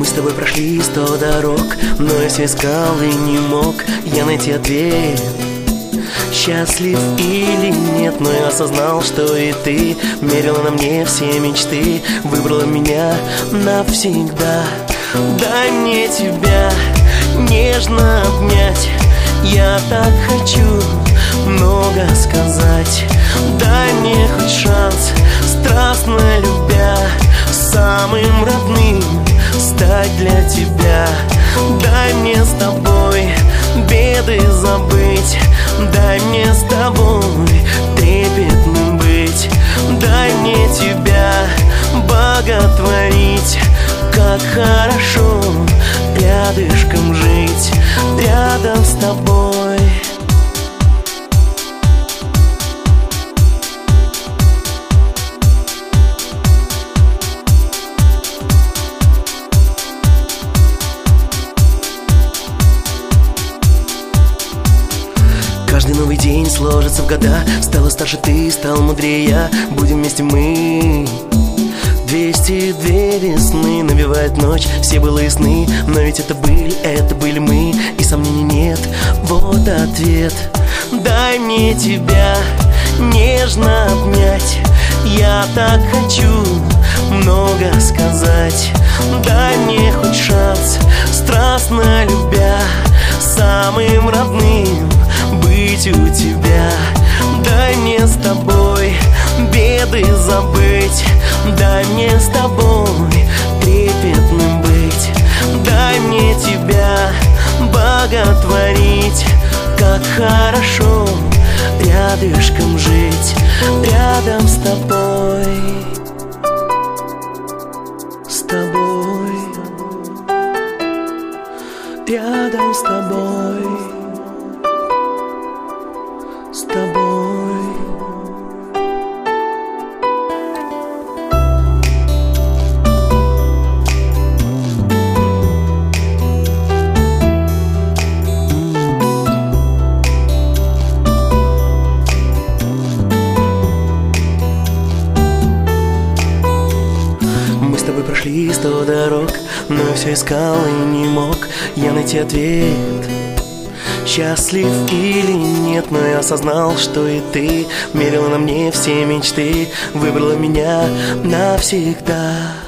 Мы с тобой прошли 100 дорог, но я все искал и не мог я найти ответ. Счастлив или нет, но я осознал, что и ты мерила на мне все мечты, выбрала меня навсегда. Дай мне тебя нежно обнять, я так хочу много сказать. Дай мне хоть шанс, страстно любя, самым родным стать для тебя. Дай мне с тобой беды забыть, дай мне с тобой трепетным быть. Дай мне тебя боготворить, как хорошо рядышком жить, рядом с тобой. Каждый новый день сложится в года. Стала старше ты, стал мудрее я. Будем вместе мы. 202 весны навевает ночь, все былые сны. Но ведь это были мы, и сомнений нет, вот ответ. Дай мне тебя нежно обнять, я так хочу много сказать. Дай мне хоть шанс, страстно любя, самым родным быть у тебя. Дай мне с тобой беды забыть, дай мне с тобой трепетным быть. Дай мне тебя боготворить, как хорошо рядышком жить, рядом с тобой. С тобой, рядом с тобой. С тобой. Мы с тобой прошли 100 дорог, но я все искал и не мог я найти ответ. Счастлив или нет, но я осознал, что и ты мерила на мне все мечты, выбрала меня навсегда.